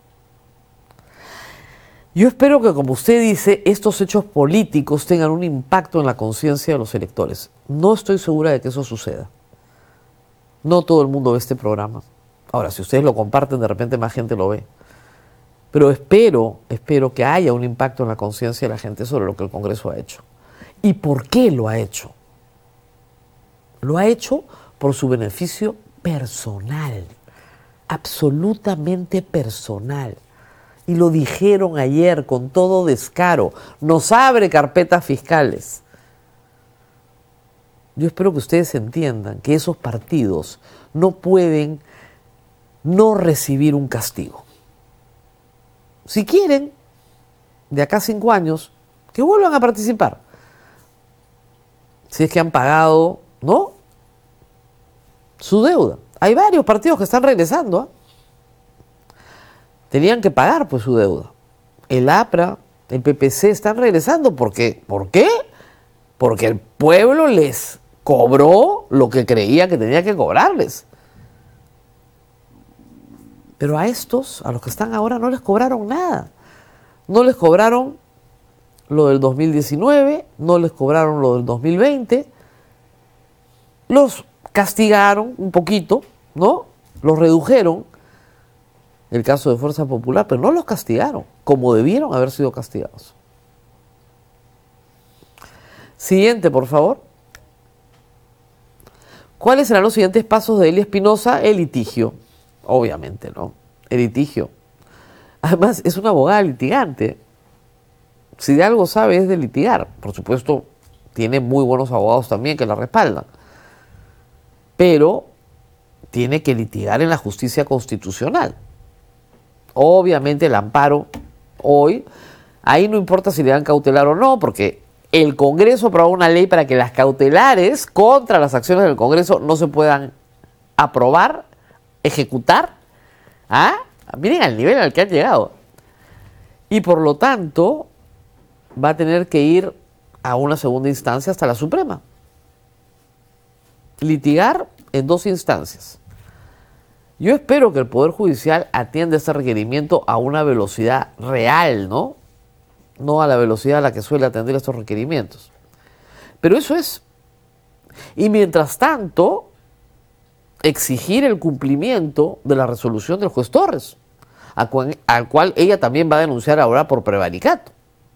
Speaker 2: Yo espero que, como usted dice, estos hechos políticos tengan un impacto en la conciencia de los electores. No estoy segura de que eso suceda. No todo el mundo ve este programa. Ahora, si ustedes lo comparten, de repente más gente lo ve. Pero espero que haya un impacto en la conciencia de la gente sobre lo que el Congreso ha hecho. ¿Y por qué lo ha hecho? Lo ha hecho por su beneficio personal, absolutamente personal. Y lo dijeron ayer con todo descaro. Nos abre carpetas fiscales. Yo espero que ustedes entiendan que esos partidos no pueden no recibir un castigo. Si quieren, de acá a 5 años, que vuelvan a participar. Si es que han pagado, ¿no?, su deuda. Hay varios partidos que están regresando, ¿eh? Tenían que pagar pues su deuda. El APRA, el PPC están regresando. ¿Por qué? ¿Por qué? Porque el pueblo les cobró lo que creía que tenía que cobrarles. Pero a estos, a los que están ahora, no les cobraron nada. No les cobraron lo del 2019, no les cobraron lo del 2020. Los castigaron un poquito, ¿no? Los redujeron, el caso de Fuerza Popular, pero no los castigaron como debieron haber sido castigados. Siguiente, por favor. ¿Cuáles serán los siguientes pasos de Elia Espinosa? El litigio, obviamente, ¿no? El litigio. Además, es una abogada litigante. Si de algo sabe es de litigar. Por supuesto, tiene muy buenos abogados también que la respaldan. Pero tiene que litigar en la justicia constitucional. Obviamente el amparo hoy, ahí no importa si le dan cautelar o no, porque el Congreso aprobó una ley para que las cautelares contra las acciones del Congreso no se puedan aprobar, ejecutar. ¿Ah? Miren al nivel al que han llegado. Y por lo tanto, va a tener que ir a una segunda instancia hasta la Suprema. Litigar en 2 instancias. Yo espero que el Poder Judicial atienda ese requerimiento a una velocidad real, ¿no? No a la velocidad a la que suele atender estos requerimientos. Pero eso es. Y mientras tanto, exigir el cumplimiento de la resolución del juez Torres, al cual ella también va a denunciar ahora por prevaricato.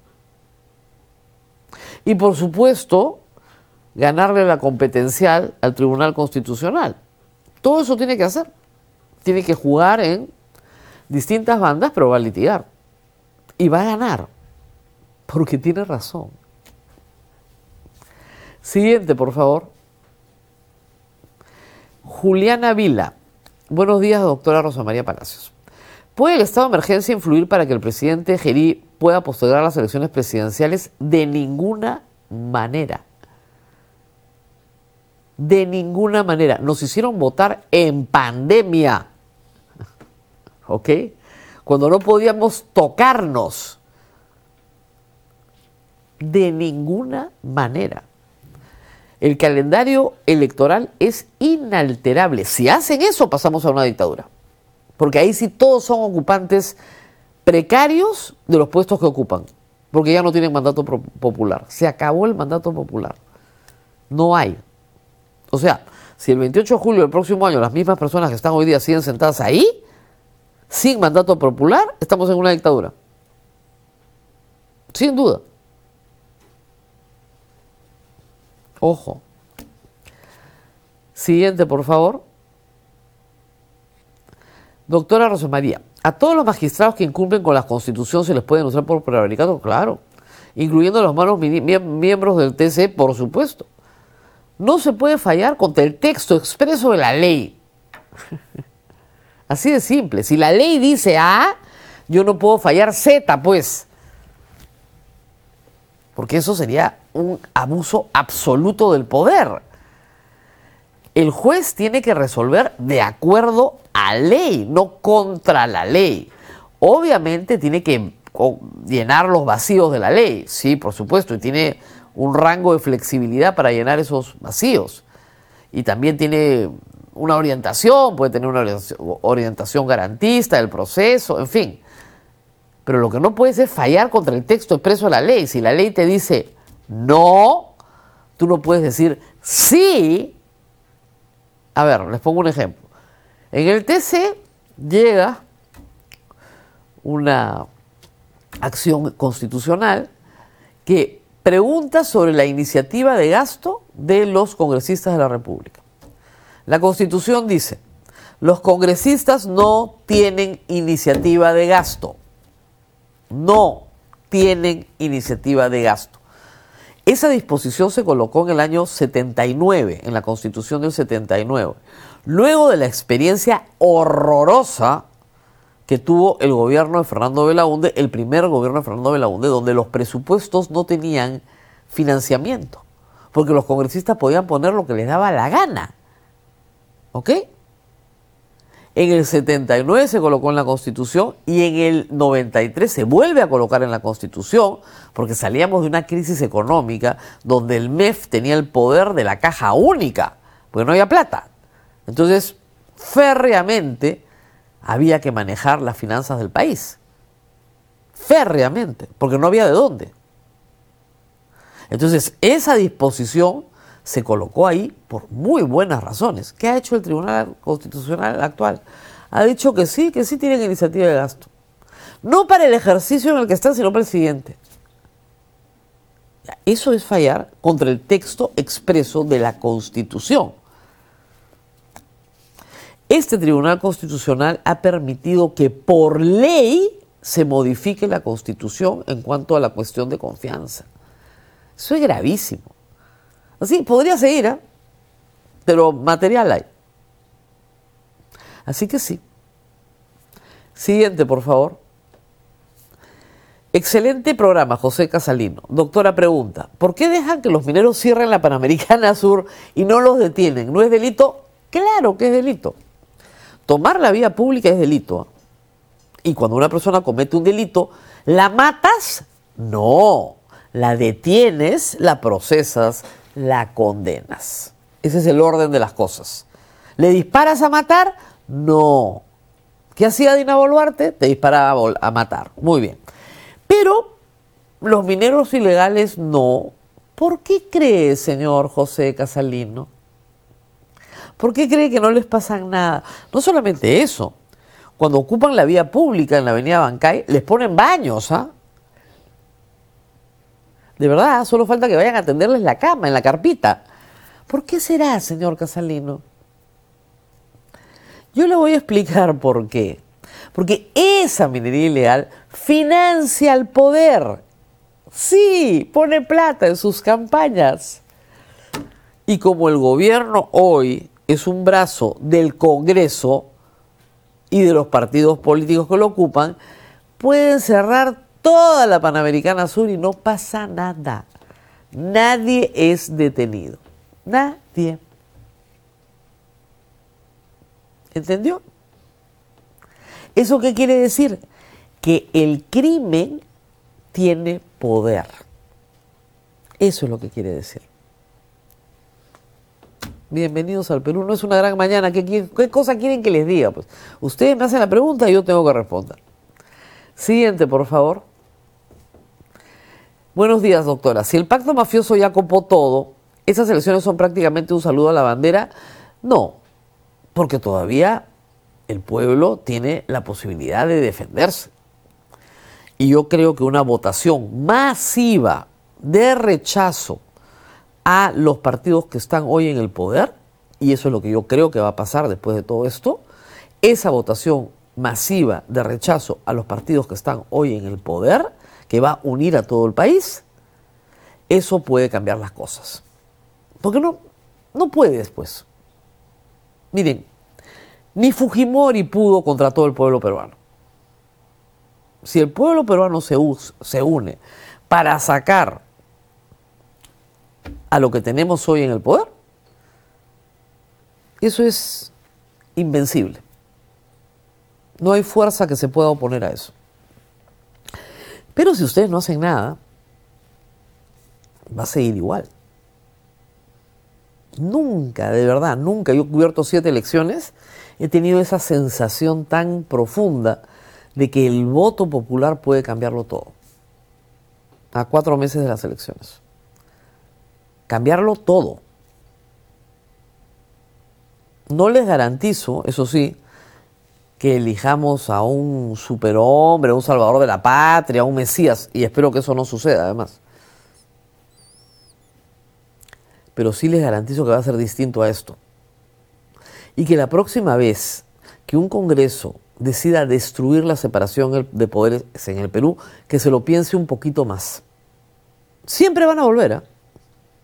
Speaker 2: Y por supuesto, ganarle la competencial al Tribunal Constitucional. Todo eso tiene que hacer. Tiene que jugar en distintas bandas, pero va a litigar. Y va a ganar. Porque tiene razón. Siguiente, por favor. Juliana Vila. Buenos días, doctora Rosa María Palacios. ¿Puede el estado de emergencia influir para que el presidente Gerí pueda postergar las elecciones presidenciales? De ninguna manera. De ninguna manera. Nos hicieron votar en pandemia. ¿Ok? Cuando no podíamos tocarnos. De ninguna manera. El calendario electoral es inalterable. Si hacen eso, pasamos a una dictadura. Porque ahí sí todos son ocupantes precarios de los puestos que ocupan. Porque ya no tienen mandato popular. Se acabó el mandato popular. No hay. O sea, si el 28 de julio del próximo año las mismas personas que están hoy día siguen sentadas ahí, sin mandato popular, estamos en una dictadura. Sin duda. Ojo. Siguiente, por favor. Doctora Rosa María, ¿a todos los magistrados que incumplen con la Constitución se les puede denunciar por prevaricato? Claro. Incluyendo a los malos miembros del TC, por supuesto. No se puede fallar contra el texto expreso de la ley. Así de simple. Si la ley dice A, yo no puedo fallar Z, pues. Porque eso sería un abuso absoluto del poder. El juez tiene que resolver de acuerdo a ley, no contra la ley. Obviamente tiene que llenar los vacíos de la ley, sí, por supuesto, y tiene un rango de flexibilidad para llenar esos vacíos. Y también tiene una orientación, puede tener una orientación garantista del proceso, en fin. Pero lo que no puedes es fallar contra el texto expreso de la ley. Si la ley te dice no, tú no puedes decir sí. A ver, les pongo un ejemplo. En el TC llega una acción constitucional que pregunta sobre la iniciativa de gasto de los congresistas de la República. La Constitución dice, los congresistas no tienen iniciativa de gasto. No tienen iniciativa de gasto. Esa disposición se colocó en el año 79, en la Constitución del 79, luego de la experiencia horrorosa que tuvo el gobierno de Fernando Belaúnde, el primer gobierno de Fernando Belaúnde, donde los presupuestos no tenían financiamiento, porque los congresistas podían poner lo que les daba la gana. ¿Ok? En el 79 se colocó en la Constitución y en el 93 se vuelve a colocar en la Constitución porque salíamos de una crisis económica donde el MEF tenía el poder de la caja única, porque no había plata. Entonces, férreamente había que manejar las finanzas del país. Férreamente, porque no había de dónde. Entonces, esa disposición se colocó ahí por muy buenas razones. ¿Qué ha hecho el Tribunal Constitucional actual? Ha dicho que sí tienen iniciativa de gasto. No para el ejercicio en el que están, sino para el siguiente. Eso es fallar contra el texto expreso de la Constitución. Este Tribunal Constitucional ha permitido que por ley se modifique la Constitución en cuanto a la cuestión de confianza. Eso es gravísimo. Así, podría seguir, ¿eh? Pero material hay. Así que sí. Siguiente, por favor. Excelente programa, José Casalino. Doctora pregunta, ¿por qué dejan que los mineros cierren la Panamericana Sur y no los detienen? ¿No es delito? Claro que es delito. Tomar la vía pública es delito. Y cuando una persona comete un delito, ¿la matas? No. La detienes, la procesas, la condenas. Ese es el orden de las cosas. ¿Le disparas a matar? No. ¿Qué hacía Dina Boluarte? Te disparaba a matar. Muy bien. Pero los mineros ilegales no. ¿Por qué cree, señor José Casalino? ¿Por qué cree que no les pasa nada? No solamente eso. Cuando ocupan la vía pública en la avenida Bancay, les ponen baños, ¿ah? De verdad, solo falta que vayan a tenderles la cama en la carpita. ¿Por qué será, señor Casalino? Yo le voy a explicar por qué. Porque esa minería ilegal financia al poder. Sí, pone plata en sus campañas. Y como el gobierno hoy es un brazo del Congreso y de los partidos políticos que lo ocupan, pueden cerrar toda la Panamericana Sur y no pasa nada. Nadie es detenido. Nadie. ¿Entendió? ¿Eso qué quiere decir? Que el crimen tiene poder. Eso es lo que quiere decir. Bienvenidos al Perú. No es una gran mañana. ¿Qué cosa quieren que les diga? Pues ustedes me hacen la pregunta y yo tengo que responder. Siguiente, por favor. Buenos días, doctora. Si el pacto mafioso ya copó todo, ¿esas elecciones son prácticamente un saludo a la bandera? No, porque todavía el pueblo tiene la posibilidad de defenderse. Y yo creo que una votación masiva de rechazo a los partidos que están hoy en el poder, y eso es lo que yo creo que va a pasar después de todo esto, esa votación masiva de rechazo a los partidos que están hoy en el poder, que va a unir a todo el país, eso puede cambiar las cosas. Porque no puede después. Miren, ni Fujimori pudo contra todo el pueblo peruano. Si el pueblo peruano se une para sacar a lo que tenemos hoy en el poder, eso es invencible. No hay fuerza que se pueda oponer a eso. Pero si ustedes no hacen nada, va a seguir igual. Nunca, de verdad, nunca, yo he cubierto 7 elecciones, he tenido esa sensación tan profunda de que el voto popular puede cambiarlo todo. A 4 meses de las elecciones. Cambiarlo todo. No les garantizo, eso sí, que elijamos a un superhombre, a un salvador de la patria, a un mesías, y espero que eso no suceda además. Pero sí les garantizo que va a ser distinto a esto. Y que la próxima vez que un Congreso decida destruir la separación de poderes en el Perú, que se lo piense un poquito más. Siempre van a volver, ¿eh?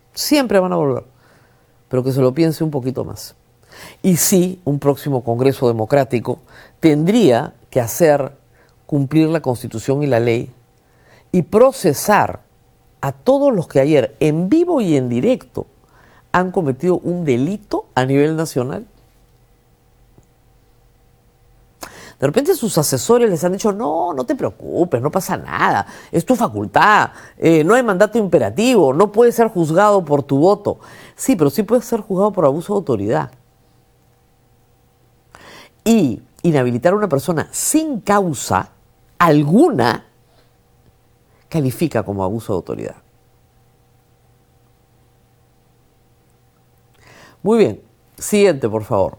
Speaker 2: Siempre van a volver. Pero que se lo piense un poquito más. Y sí, un próximo Congreso Democrático tendría que hacer cumplir la Constitución y la ley y procesar a todos los que ayer, en vivo y en directo, han cometido un delito a nivel nacional. De repente sus asesores les han dicho, no te preocupes, no pasa nada, es tu facultad, no hay mandato imperativo, no puedes ser juzgado por tu voto. Sí, pero sí puedes ser juzgado por abuso de autoridad. Y inhabilitar a una persona sin causa alguna califica como abuso de autoridad. Muy bien, siguiente, por favor.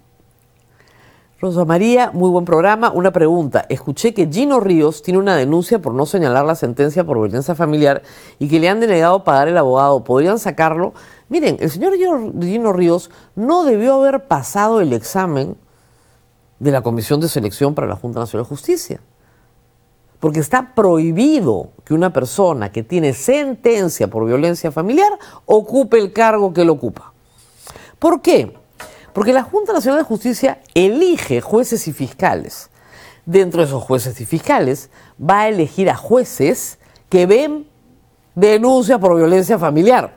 Speaker 2: Rosa María, muy buen programa. Una pregunta. Escuché que Gino Ríos tiene una denuncia por no señalar la sentencia por violencia familiar y que le han denegado pagar el abogado. ¿Podrían sacarlo? Miren, el señor Gino Ríos no debió haber pasado el examen de la Comisión de Selección para la Junta Nacional de Justicia. Porque está prohibido que una persona que tiene sentencia por violencia familiar ocupe el cargo que él ocupa. ¿Por qué? Porque la Junta Nacional de Justicia elige jueces y fiscales. Dentro de esos jueces y fiscales va a elegir a jueces que ven denuncias por violencia familiar.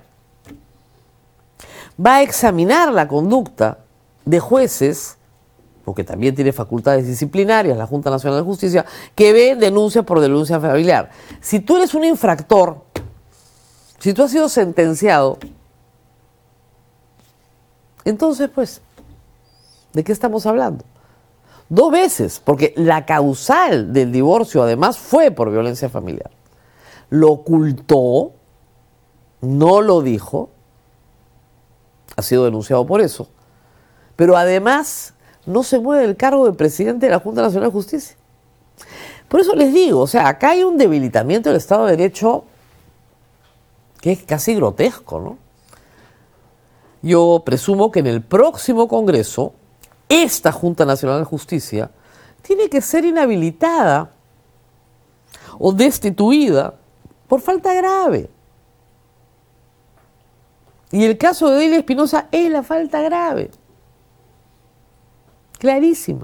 Speaker 2: Va a examinar la conducta de jueces, porque también tiene facultades disciplinarias la Junta Nacional de Justicia, que ven denuncias por violencia familiar. Si tú eres un infractor, si tú has sido sentenciado, entonces, pues, ¿de qué estamos hablando? 2 veces, porque la causal del divorcio además fue por violencia familiar. Lo ocultó, no lo dijo, ha sido denunciado por eso, pero además no se mueve el cargo de presidente de la Junta Nacional de Justicia. Por eso les digo, o sea, acá hay un debilitamiento del Estado de Derecho que es casi grotesco, ¿no? Yo presumo que en el próximo Congreso, esta Junta Nacional de Justicia tiene que ser inhabilitada o destituida por falta grave. Y el caso de Delia Espinosa es la falta grave. Clarísima.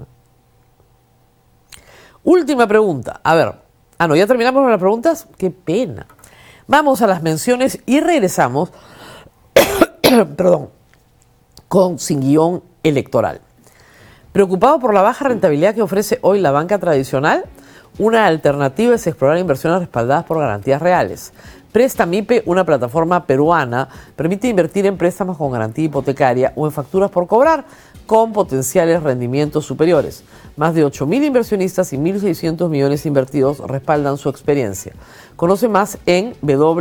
Speaker 2: Última pregunta. A ver. ¿Ya terminamos con las preguntas? ¡Qué pena! Vamos a las menciones y regresamos con Sin Guión Electoral. ¿Preocupado por la baja rentabilidad que ofrece hoy la banca tradicional? Una alternativa es explorar inversiones respaldadas por garantías reales. Prestamipe, una plataforma peruana, permite invertir en préstamos con garantía hipotecaria o en facturas por cobrar con potenciales rendimientos superiores. Más de 8.000 inversionistas y 1.600 millones invertidos respaldan su experiencia. Conoce más en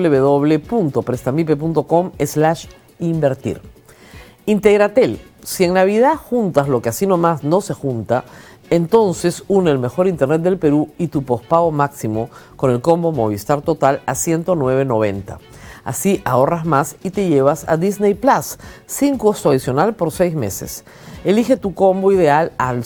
Speaker 2: www.prestamipe.com/invertir. Integratel. Si en Navidad juntas lo que así nomás no se junta, entonces une el mejor internet del Perú y tu pospago máximo con el combo Movistar Total a $109.90. Así ahorras más y te llevas a Disney Plus sin costo adicional por 6 meses. Elige tu combo ideal al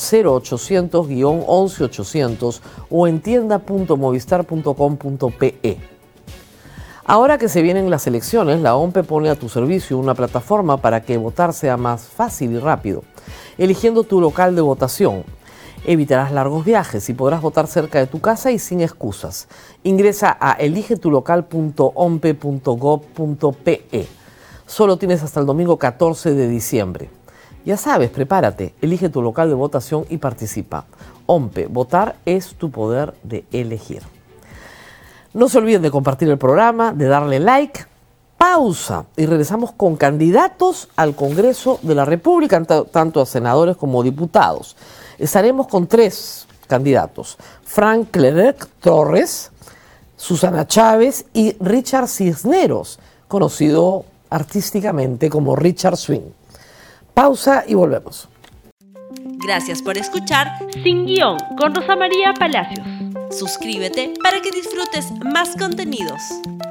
Speaker 2: 0800-11800 o en tienda.movistar.com.pe. Ahora que se vienen las elecciones, la OMPE pone a tu servicio una plataforma para que votar sea más fácil y rápido. Eligiendo tu local de votación, evitarás largos viajes y podrás votar cerca de tu casa y sin excusas. Ingresa a eligetulocal.ompe.gov.pe. Solo tienes hasta el domingo 14 de diciembre. Ya sabes, prepárate, elige tu local de votación y participa. OMPE, votar es tu poder de elegir. No se olviden de compartir el programa, de darle like. Pausa y regresamos con candidatos al Congreso de la República, tanto a senadores como diputados. Estaremos con 3 candidatos: Frank Clerc Torres, Susana Chávez y Richard Cisneros, conocido artísticamente como Richard Swing. Pausa y volvemos.
Speaker 1: Gracias por escuchar Sin Guión con Rosa María Palacios. Suscríbete para que disfrutes más contenidos.